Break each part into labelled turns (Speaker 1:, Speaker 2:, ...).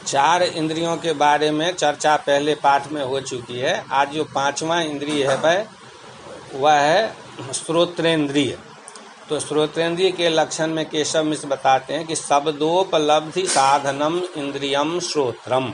Speaker 1: चार इंद्रियों के बारे में चर्चा पहले पाठ में हो चुकी है। आज जो पांचवा इंद्रिय है वह है श्रोत्रेंद्रिय। तो श्रोत्रेंद्रिय के लक्षण में केशव मिश्र बताते हैं कि शब्दोपलब्धि साधनम इंद्रियम श्रोत्रम।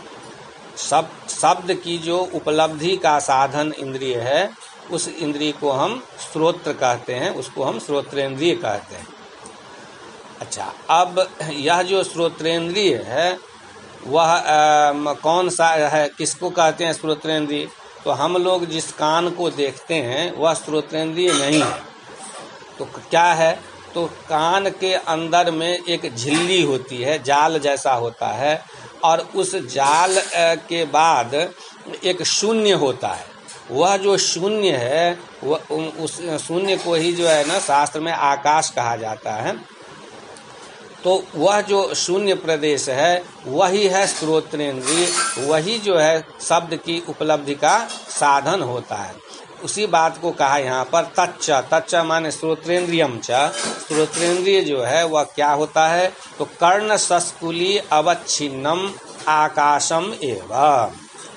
Speaker 1: शब्द की जो उपलब्धि का साधन इंद्रिय है उस इंद्रिय को हम श्रोत्र कहते हैं, उसको हम श्रोत्रेंद्रिय कहते हैं। अच्छा, अब यह जो श्रोत्रेंद्रिय है वह कौन सा है, किसको कहते हैं श्रोत्रेंद्रिय? तो हम लोग जिस कान को देखते हैं वह श्रोत्रेंद्रिय नहीं है। तो क्या है? तो कान के अंदर में एक झिल्ली होती है, जाल जैसा होता है, और उस जाल के बाद एक शून्य होता है। वह जो शून्य है वह उस शून्य को ही जो है ना शास्त्र में आकाश कहा जाता है। तो वह जो शून्य प्रदेश है वही है श्रोत्रेंद्रिय, वही जो है शब्द की उपलब्धि का साधन होता है। उसी बात को कहा यहाँ पर तच्च माने श्रोत्रेंद्रियम च। श्रोत्रेंद्रिय जो है वह क्या होता है? तो कर्ण सस्कुली अवच्छिन्नम आकाशम एवं।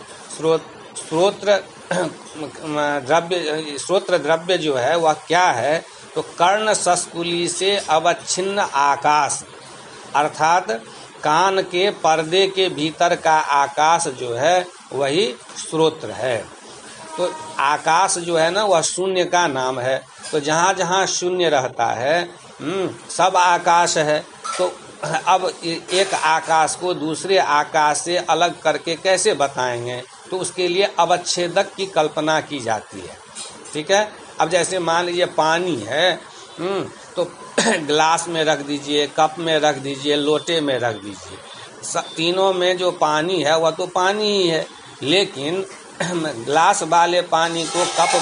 Speaker 1: श्रोत्र द्रव्य जो है वह क्या है? तो कर्ण सस्कुली से अवच्छिन्न आकाश, अर्थात कान के पर्दे के भीतर का आकाश जो है वही श्रोत्र है। तो आकाश जो है ना वह शून्य का नाम है। तो जहाँ जहाँ शून्य रहता है सब आकाश है। तो अब एक आकाश को दूसरे आकाश से अलग करके कैसे बताएंगे? तो उसके लिए अवच्छेदक की कल्पना की जाती है। ठीक है। अब जैसे मान लीजिए पानी है, तो ग्लास में रख दीजिए, कप में रख दीजिए, लोटे में रख दीजिए। तीनों में जो पानी है वह तो पानी ही है, लेकिन ग्लास वाले पानी को कप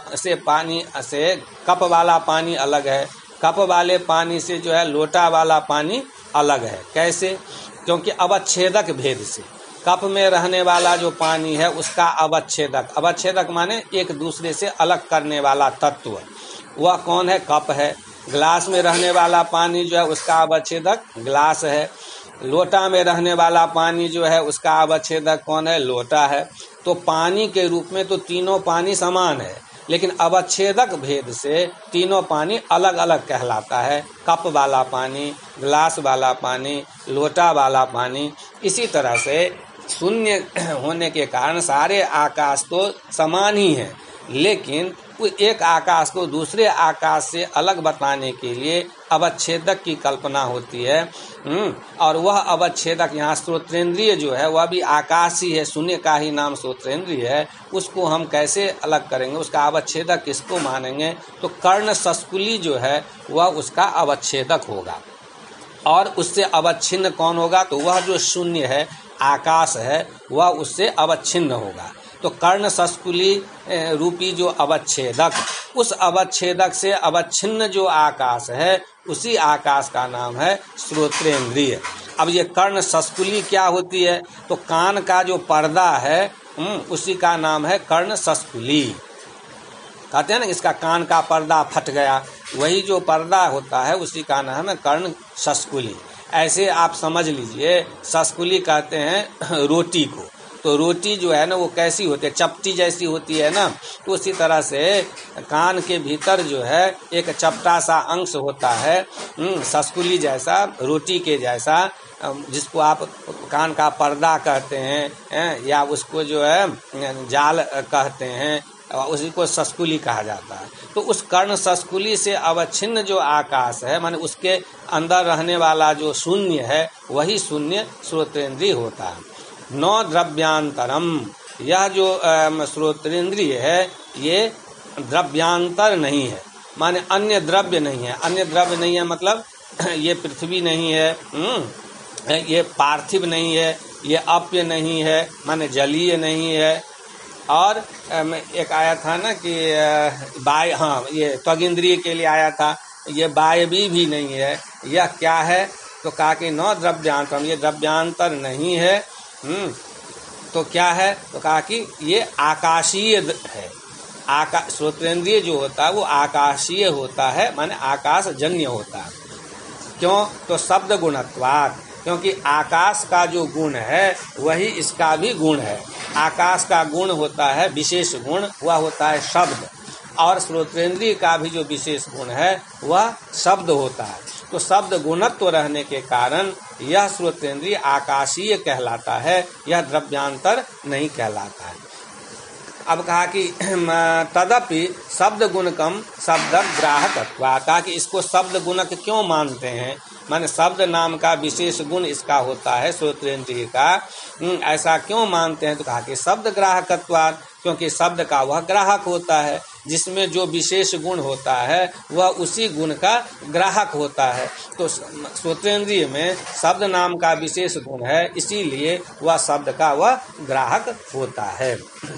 Speaker 1: वाला पानी अलग है, कप वाले पानी से जो है लोटा वाला पानी अलग है। कैसे? क्योंकि अवच्छेदक भेद से कप में रहने वाला जो पानी है उसका अवच्छेदक माने एक दूसरे से अलग करने वाला तत्व, वह कौन है? कप है। ग्लास में रहने वाला पानी जो है उसका अवच्छेदक ग्लास है। लोटा में रहने वाला पानी जो है उसका अवच्छेदक कौन है? लोटा है। तो पानी के रूप में तो तीनों पानी समान है, लेकिन अवच्छेदक भेद से तीनों पानी अलग अलग कहलाता है। कप वाला पानी, ग्लास वाला पानी, लोटा वाला पानी। इसी तरह से शून्य होने के कारण सारे आकाश तो समान ही हैं, लेकिन एक आकाश को दूसरे आकाश से अलग बताने के लिए अवच्छेदक की कल्पना होती है। और वह अवच्छेदक यहाँ श्रोत्रेंद्रिय जो है वह भी आकाश ही है, शून्य का ही नाम श्रोत्रेंद्रिय है। उसको हम कैसे अलग करेंगे? उसका अवच्छेदक किसको मानेंगे? तो कर्ण सस्कुली जो है वह उसका अवच्छेदक होगा। और उससे अवच्छिन्न कौन होगा? तो वह जो शून्य है, आकाश है, वह उससे अवच्छिन्न होगा। तो कर्ण सस्कुली रूपी जो अवच्छेदक, उस अवच्छेदक से अवच्छिन्न जो आकाश है उसी आकाश का नाम है श्रोत्रेंद्रिय। अब ये कर्ण सस्कुली क्या होती है? तो कान का जो पर्दा है उसी का नाम है कर्ण सस्कुली। कहते हैं ना इसका कान का पर्दा फट गया, वही जो पर्दा होता है उसी का नाम है कर्ण सस्कुली। ऐसे आप समझ लीजिए, सस्कुली कहते हैं रोटी को। तो रोटी जो है ना वो कैसी होती है? चपटी जैसी होती है ना। तो उसी तरह से कान के भीतर जो है एक चपटा सा अंश होता है, सस्कुली जैसा, रोटी के जैसा, जिसको आप कान का पर्दा कहते हैं या उसको जो है जाल कहते हैं, उसी को सस्कुली कहा जाता है। तो उस कर्ण सस्कुली से अवच्छिन्न जो आकाश है, माने उसके अंदर रहने वाला जो शून्य है वही शून्य श्रोत्रेंद्रिय होता है। नौ द्रव्यांतरम, यह जो श्रोत्रेंद्रिय है ये द्रव्यांतर नहीं है, माने अन्य द्रव्य नहीं है। अन्य द्रव्य नहीं है मतलब ये पृथ्वी नहीं है, ये पार्थिव नहीं है, ये अप्य नहीं है, माने जलीय नहीं है। और एक आया था ना कि ये त्वगिंद्रिय के लिए आया था, ये वायवी भी नहीं है। यह क्या है? तो कहा कि न द्रव्यांतरम, ये द्रव्यांतर नहीं है। तो क्या है? तो कहा कि ये आकाशीय है। श्रोत्रेंद्रिय जो होता है वो आकाशीय होता है, माने आकाशजन्य होता है। क्यों? तो शब्द गुणत्वात्, क्योंकि आकाश का जो गुण है वही इसका भी गुण है। आकाश का गुण होता है विशेष गुण, वह होता है शब्द, और श्रोत्रेंद्रिय का भी जो विशेष गुण है वह शब्द होता है। तो शब्द गुणत्व रहने के कारण यह श्रोत्रेंद्रिय आकाशीय कहलाता है, यह द्रव्यांतर नहीं कहलाता है। अब कहा कि तदपि शब्द गुणकम शब्द ग्राहकत्वात्, कहा कि इसको शब्द गुणक क्यों मानते हैं, माने शब्द नाम का विशेष गुण इसका होता है श्रोत्रेंद्रिय का, ऐसा क्यों मानते हैं? तो कहा कि शब्द ग्राहकत्वात्, क्योंकि शब्द का वह ग्राहक होता है, जिसमें जो विशेष गुण होता है वह उसी गुण का ग्राहक होता है। तो श्रोत्रेंद्रिय में शब्द नाम का विशेष गुण है, इसीलिए वह शब्द का वह ग्राहक होता है।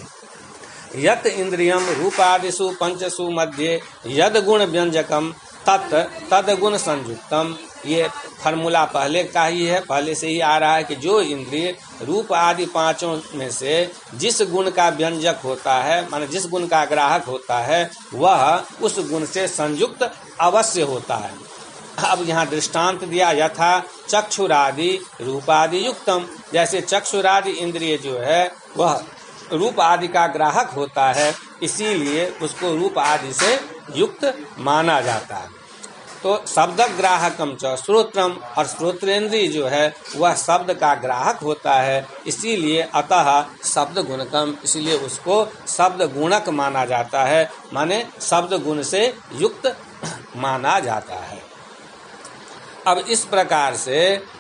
Speaker 1: यत् इंद्रियम रूपादिषु पंचसु मध्ये यद गुण व्यंजकम तत् तद गुण संयुक्तम, ये फार्मूला पहले का ही है, पहले से ही आ रहा है कि जो इंद्रिय रूप आदि पांचों में से जिस गुण का व्यंजक होता है, माने जिस गुण का ग्राहक होता है, वह उस गुण से संयुक्त अवश्य होता है। अब यहाँ दृष्टांत दिया, यथा चक्षुरादि रूपादि युक्तम, जैसे चक्षुरादि इंद्रिय जो है वह रूप आदि का ग्राहक होता है, इसीलिए उसको रूप आदि से युक्त माना जाता है। तो शब्द ग्राहकम च श्रोत्रम, और श्रोत्रेंद्रिय जो है वह शब्द का ग्राहक होता है, इसीलिए अतः शब्द गुणकम, इसीलिए उसको शब्द गुणक माना जाता है, माने शब्द गुण से युक्त माना जाता है। अब इस प्रकार से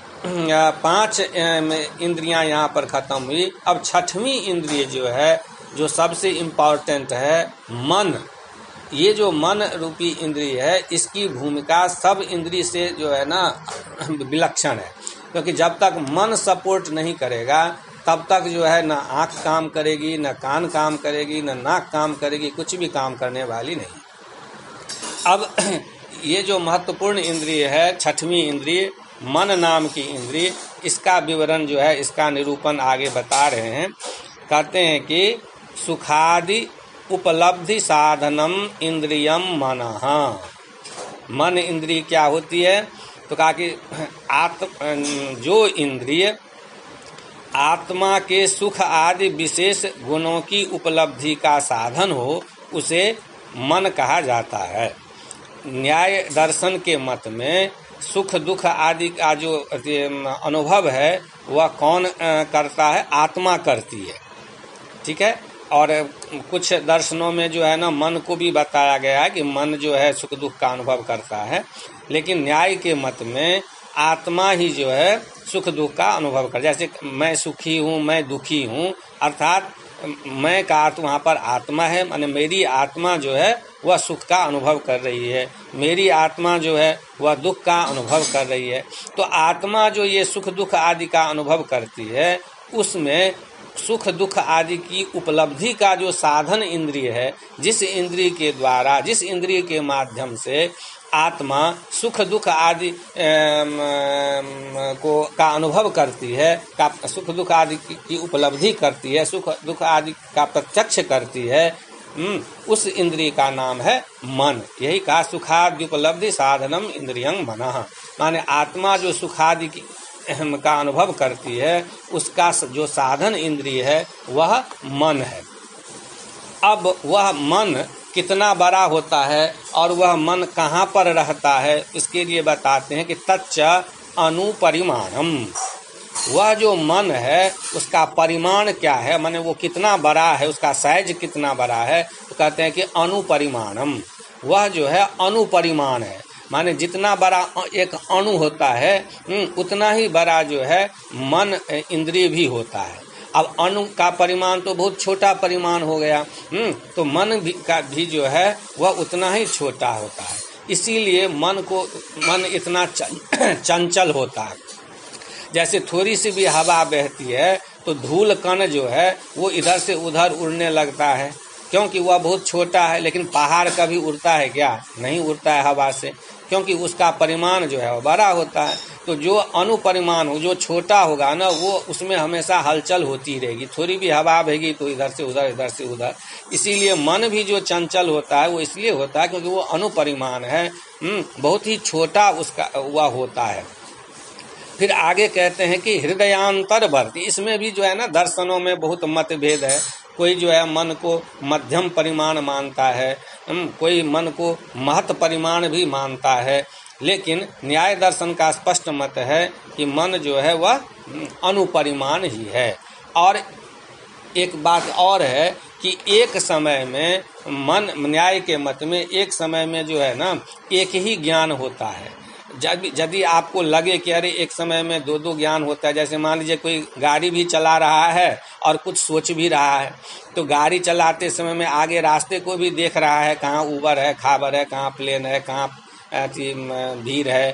Speaker 1: 5 इंद्रियां यहाँ पर खत्म हुई। अब छठवीं इंद्रिय जो है, जो सबसे इम्पोर्टेंट है, मन। ये जो मन रूपी इंद्रिय है, इसकी भूमिका सब इंद्रिय से जो है ना विलक्षण है, क्योंकि जब तक मन सपोर्ट नहीं करेगा तब तक जो है ना आँख काम करेगी, न कान काम करेगी, न नाक काम करेगी, कुछ भी काम करने वाली नहीं। अब ये जो महत्वपूर्ण इंद्रिय है, छठवीं इंद्रिय मन नाम की इंद्रिय, इसका विवरण जो है, इसका निरूपण आगे बता रहे हैं। कहते हैं कि सुखादि उपलब्धि साधनम इंद्रियम मनः। मन इंद्रिय क्या होती है? तो कहा कि जो इंद्रिय आत्मा के सुख आदि विशेष गुणों की उपलब्धि का साधन हो, उसे मन कहा जाता है। न्याय दर्शन के मत में सुख दुख आदि का जो अनुभव है वह कौन करता है? आत्मा करती है, ठीक है। और कुछ दर्शनों में जो है ना मन को भी बताया गया है कि मन जो है सुख दुख का अनुभव करता है, लेकिन न्याय के मत में आत्मा ही जो है सुख दुख का अनुभव कर, जैसे मैं सुखी हूँ, मैं दुखी हूँ, अर्थात मैं का अर्थ वहाँ पर आत्मा है, माने मेरी आत्मा जो है वह सुख का अनुभव कर रही है, मेरी आत्मा जो है वह दुख का अनुभव कर रही है। तो आत्मा जो ये सुख दुख आदि का अनुभव करती है, उसमें सुख दुख आदि की उपलब्धि का जो साधन इंद्रिय है, जिस इंद्रिय के द्वारा, जिस इंद्रिय के माध्यम से आत्मा सुख दुख आदि का अनुभव करती है, सुख दुख आदि की उपलब्धि करती है, सुख दुख आदि का प्रत्यक्ष करती है, उस इंद्रिय का नाम है मन। यही कहा सुखादि उपलब्धि साधनम इंद्रियं मनः, माने आत्मा जो सुखादि का अनुभव करती है, उसका जो साधन इंद्रिय है वह मन है। अब वह मन कितना बड़ा होता है और वह मन कहाँ पर रहता है, इसके लिए बताते हैं कि तच्च अनुपरिमाणम। वह जो मन है उसका परिमाण क्या है, माने वो कितना बड़ा है, उसका साइज कितना बड़ा है, तो कहते हैं कि अनुपरिमाणम। वह जो है अनुपरिमाण है, माने जितना बड़ा एक अणु होता है उतना ही बड़ा जो है मन इंद्रिय भी होता है। अब अणु का परिमाण तो बहुत छोटा परिमाण हो गया, तो मन का भी जो है वह उतना ही छोटा होता है। इसीलिए मन इतना चंचल होता है। जैसे थोड़ी सी भी हवा बहती है तो धूल कण जो है वो इधर से उधर उड़ने लगता है, क्योंकि वह बहुत छोटा है। लेकिन पहाड़ कभी उड़ता है क्या? नहीं उड़ता है हवा से, क्योंकि उसका परिमाण जो है वो बड़ा होता है। तो जो अनुपरिमाण हो, जो छोटा होगा ना, वो उसमें हमेशा हलचल होती रहेगी, थोड़ी भी हवा बहेगी तो इधर से उधर, इधर से उधर। इसीलिए मन भी जो चंचल होता है वो इसलिए होता है क्योंकि वो अनुपरिमाण है, बहुत ही छोटा उसका वह होता है। फिर आगे कहते हैं कि हृदयांतर वर्ती, इसमें भी जो है ना दर्शनों में बहुत मतभेद है। कोई जो है मन को मध्यम परिमाण मानता है, कोई मन को महत परिमाण भी मानता है। लेकिन न्याय दर्शन का स्पष्ट मत है कि मन जो है वह अनुपरिमाण ही है। और एक बात और है कि एक समय में मन, न्याय के मत में एक समय में जो है ना एक ही ज्ञान होता है। यदि आपको लगे कि अरे एक समय में दो दो ज्ञान होता है, जैसे मान लीजिए कोई गाड़ी भी चला रहा है और कुछ सोच भी रहा है, तो गाड़ी चलाते समय में आगे रास्ते को भी देख रहा है, कहाँ ऊबर है, खाबर है, कहाँ प्लेन है, कहाँ भीड़ है,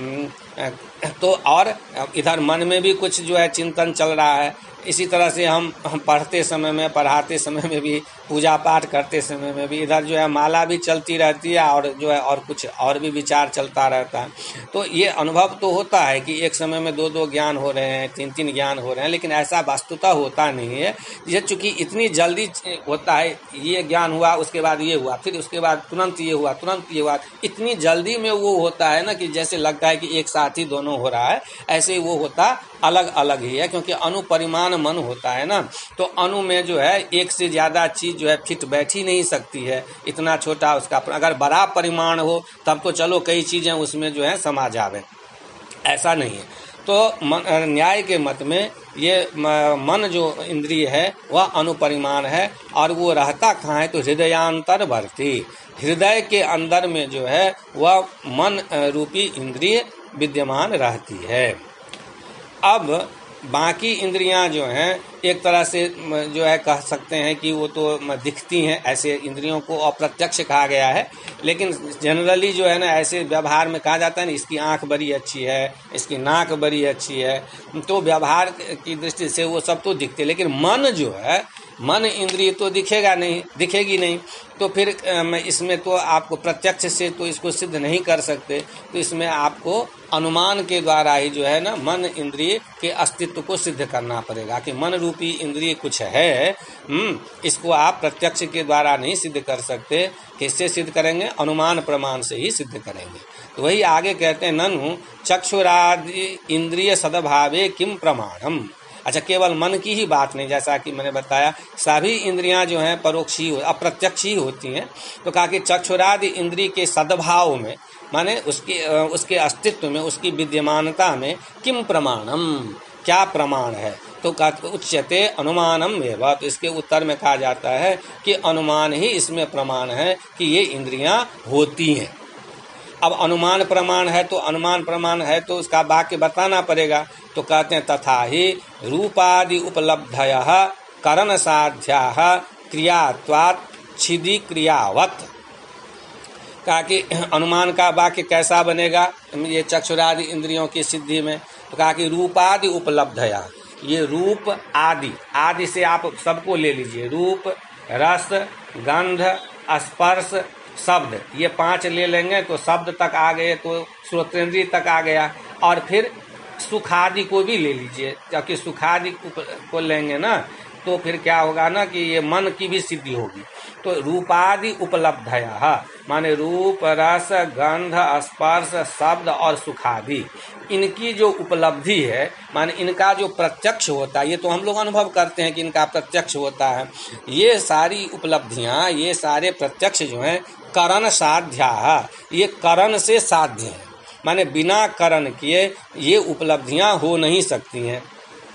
Speaker 1: तो और इधर मन में भी कुछ जो है चिंतन चल रहा है। इसी तरह से हम पढ़ते समय में, पढ़ाते समय में भी, पूजा पाठ करते समय में भी इधर जो है माला भी चलती रहती है और जो है और कुछ और भी विचार चलता रहता है। तो ये अनुभव तो होता है कि एक समय में दो दो ज्ञान हो रहे हैं, तीन तीन ज्ञान हो रहे हैं, लेकिन ऐसा वास्तुतः होता नहीं है। ये चूंकि इतनी जल्दी होता है, ये ज्ञान हुआ, उसके बाद ये हुआ, फिर उसके बाद तुरंत ये हुआ, तुरंत ये हुआ, इतनी जल्दी में वो होता है ना कि जैसे लगता है कि एक साथ ही दोनों हो रहा है। ऐसे ही वो होता अलग अलग ही है, क्योंकि अनुपरिमाण मन होता है ना, तो अणु में जो है एक से ज्यादा चीज जो है फिट बैठ ही नहीं सकती है, इतना छोटा उसका। अगर बड़ा परिमाण हो तब तो चलो कई चीजें उसमें जो है समा जावे, ऐसा नहीं है। तो न्याय के मत में ये मन जो इंद्रिय है वह अनुपरिमाण है, और वो रहता कहाँ है? तो हृदयांतर वर्ती, हृदय के अंदर में जो है वह मन रूपी इंद्रिय विद्यमान रहती है। अब बाकी इंद्रियां जो हैं एक तरह से जो है कह सकते हैं कि वो तो दिखती हैं, ऐसे इंद्रियों को अप्रत्यक्ष कहा गया है। लेकिन जनरली जो है ना ऐसे व्यवहार में कहा जाता है ना, इसकी आंख बड़ी अच्छी है, इसकी नाक बड़ी अच्छी है, तो व्यवहार की दृष्टि से वो सब तो दिखते, लेकिन मन जो है, मन इंद्रिय तो दिखेगा नहीं, दिखेगी नहीं। तो फिर इसमें तो आपको प्रत्यक्ष से तो इसको सिद्ध नहीं कर सकते, तो इसमें आपको अनुमान के द्वारा ही जो है ना मन इंद्रिय के अस्तित्व को सिद्ध करना पड़ेगा कि मन रूपी इंद्रिय कुछ है। इसको आप प्रत्यक्ष के द्वारा नहीं सिद्ध कर सकते। किससे सिद्ध करेंगे? अनुमान प्रमाण से ही सिद्ध करेंगे। तो वही आगे कहते हैं, ननु चक्षुरादि इंद्रिय सद्भावे किम प्रमाणम। अच्छा, केवल मन की ही बात नहीं, जैसा कि मैंने बताया सभी इंद्रियां जो हैं परोक्ष ही, अप्रत्यक्ष ही होती हैं। तो कहा कि चक्षुरादि इंद्रिय के सद्भाव में, माने उसके अस्तित्व में, उसकी विद्यमानता में किम प्रमाणम, क्या प्रमाण है? तो उच्यते अनुमानम एवं। तो इसके उत्तर में कहा जाता है कि अनुमान ही इसमें प्रमाण है कि ये इंद्रियां होती हैं। अब अनुमान प्रमाण है तो अनुमान प्रमाण है तो उसका वाक्य बताना पड़ेगा। तो कहते हैं तथा ही रूपादि उपलब्धयः करण साध्याः क्रियात्वात् छिदी क्रियावत्। कहा कि अनुमान का वाक्य कैसा बनेगा ये चक्षुरादि इंद्रियों की सिद्धि में? तो कहा कि रूपादि उपलब्धया, ये रूप आदि, आदि से आप सबको ले लीजिए, रूप, रस, गंध, स्पर्श, शब्द, ये 5 ले लेंगे तो शब्द तक आ गए, तो श्रोतेंद्रिय तक आ गया। और फिर सुखादि को भी ले लीजिए, क्योंकि सुखादि को लेंगे ना तो फिर क्या होगा ना कि ये मन की भी सिद्धि होगी। तो रूपादि उपलब्धयः माने रूप, रस, गंध, स्पर्श, शब्द और सुखादि, इनकी जो उपलब्धि है, माने इनका जो प्रत्यक्ष होता है, ये तो हम लोग अनुभव करते हैं कि इनका प्रत्यक्ष होता है। ये सारी उपलब्धियां, ये सारे प्रत्यक्ष जो हैं करण साध्या, ये करण से साध्य है, माने बिना करण किए ये उपलब्धियां हो नहीं सकती हैं।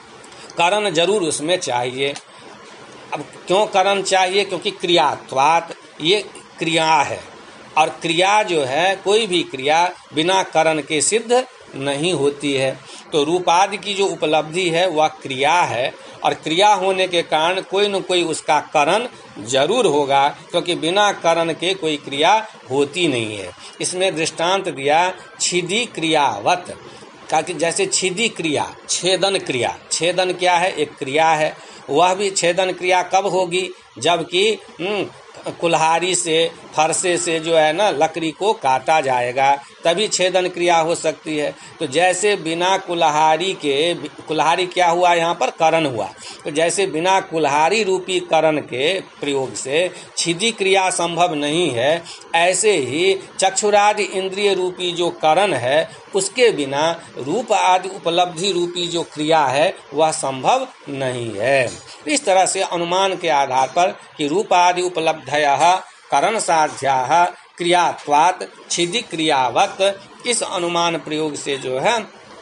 Speaker 1: करण जरूर उसमें चाहिए। अब क्यों करण चाहिए? क्योंकि क्रियात्वात्, ये क्रिया है, और क्रिया जो है, कोई भी क्रिया बिना करण के सिद्ध नहीं होती है। तो रूपादि की जो उपलब्धि है वह क्रिया है, और क्रिया होने के कारण कोई न कोई उसका करण जरूर होगा, क्योंकि बिना करण के कोई क्रिया होती नहीं है। इसमें दृष्टांत दिया छिदी क्रियावत, कहा कि जैसे छिदी क्रिया, छेदन क्रिया, छेदन क्या है? एक क्रिया है। वह भी छेदन क्रिया कब होगी? जबकि कुल्हाड़ी से, फरसे से जो है ना लकड़ी को काटा जाएगा, तभी छेदन क्रिया हो सकती है। तो जैसे बिना कुल्हाड़ी के, कुल्हाड़ी क्या हुआ यहाँ पर? करण हुआ। तो जैसे बिना कुल्हाड़ी रूपी करण के प्रयोग से छिदी क्रिया संभव नहीं है, ऐसे ही चक्षुरादि इंद्रिय रूपी जो करण है उसके बिना रूप आदि उपलब्धि रूपी जो क्रिया है वह संभव नहीं है। इस तरह से अनुमान के आधार पर कि रूप आदि उपलब्धयः करण साध्याः क्रियात्वात् छिदी क्रियावत्, इस अनुमान प्रयोग से जो है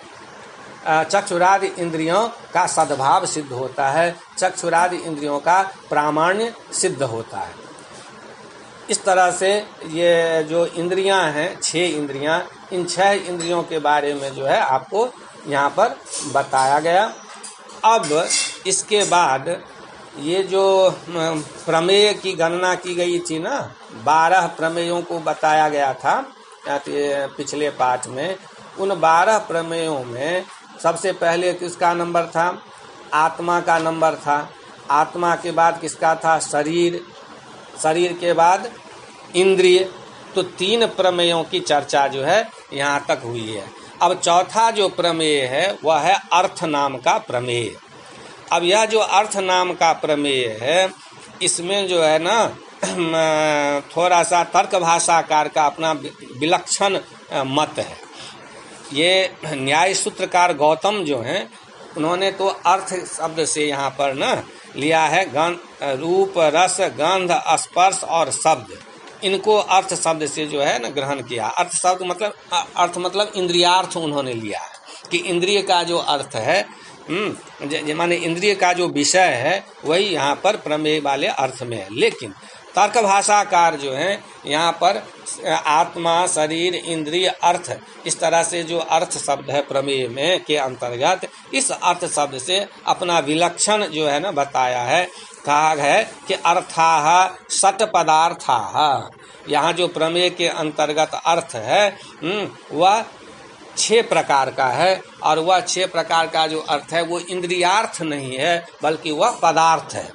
Speaker 1: चक्षुरादि इंद्रियों का सद्भाव सिद्ध होता है, चक्षुरादि इंद्रियों का प्रामाण्य सिद्ध होता है। इस तरह से ये जो इंद्रियां हैं, 6 इंद्रियां, इन 6 इंद्रियों के बारे में जो है आपको यहाँ पर बताया गया। अब इसके बाद ये जो प्रमेय की गणना की गई थी ना, 12 प्रमेयों को बताया गया था पिछले पाठ में। उन 12 प्रमेयों में सबसे पहले किसका नंबर था? आत्मा का नंबर था। आत्मा के बाद किसका था? शरीर। शरीर के बाद इंद्रिय। तो 3 प्रमेयों की चर्चा जो है यहाँ तक हुई है। अब चौथा जो प्रमेय है वह है अर्थ नाम का प्रमेय। अब यह जो अर्थ नाम का प्रमेय है, इसमें जो है ना थोड़ा सा तर्क भाषाकार का अपना विलक्षण मत है। ये न्याय सूत्रकार गौतम जो हैं, उन्होंने तो अर्थ शब्द से यहाँ पर ना लिया है रूप, रस, गंध, स्पर्श और शब्द। इनको अर्थ शब्द से जो है ना ग्रहण किया। अर्थ शब्द मतलब अर्थ मतलब इंद्रियार्थ उन्होंने लिया है कि इंद्रिय का जो अर्थ है, माने इंद्रिय का जो विषय है वही यहाँ पर प्रमेय वाले अर्थ में है। लेकिन तर्क भाषाकार जो हैं यहाँ पर आत्मा, शरीर, इंद्रिय, अर्थ, इस तरह से जो अर्थ शब्द है प्रमेय में के अंतर्गत, इस अर्थ शब्द से अपना विलक्षण जो है ना बताया है। कहा है कि अर्थाः षट् पदार्थाः। यहाँ जो प्रमेय के अंतर्गत अर्थ है वह 6 प्रकार का है, और वह 6 प्रकार का जो अर्थ है वो इंद्रियार्थ नहीं है बल्कि वह पदार्थ है।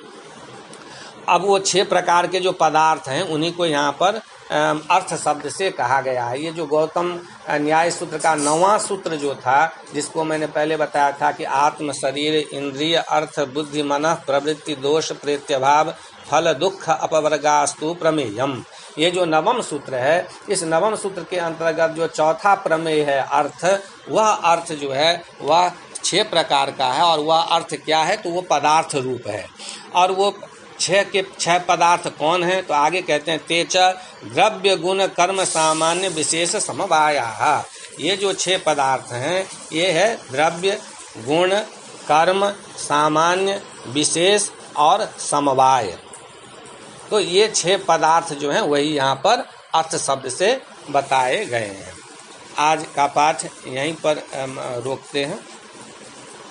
Speaker 1: अब वो 6 प्रकार के जो पदार्थ हैं उन्हीं को यहाँ पर अर्थ शब्द से कहा गया है। ये जो गौतम न्याय सूत्र का 9वां सूत्र जो था, जिसको मैंने पहले बताया था कि आत्म, शरीर, इंद्रिय, अर्थ, बुद्धि, मनः, प्रवृत्ति, दोष, प्रत्यभाव, फल, दुख, अपवर्गास्तु प्रमेयम, ये जो 9वां सूत्र है, इस 9वां सूत्र के अंतर्गत जो चौथा प्रमेय है अर्थ, वह अर्थ जो है वह 6 प्रकार का है। और वह अर्थ क्या है? तो वो पदार्थ रूप है। और वो 6 पदार्थ कौन है? तो आगे कहते हैं तेच द्रव्य गुण कर्म सामान्य विशेष समवायाः। ये जो 6 पदार्थ हैं ये है द्रव्य, गुण, कर्म, सामान्य, विशेष और समवाय। तो ये 6 पदार्थ जो हैं वही यहाँ पर अर्थ शब्द से बताए गए हैं। आज का पाठ यहीं पर रोकते हैं।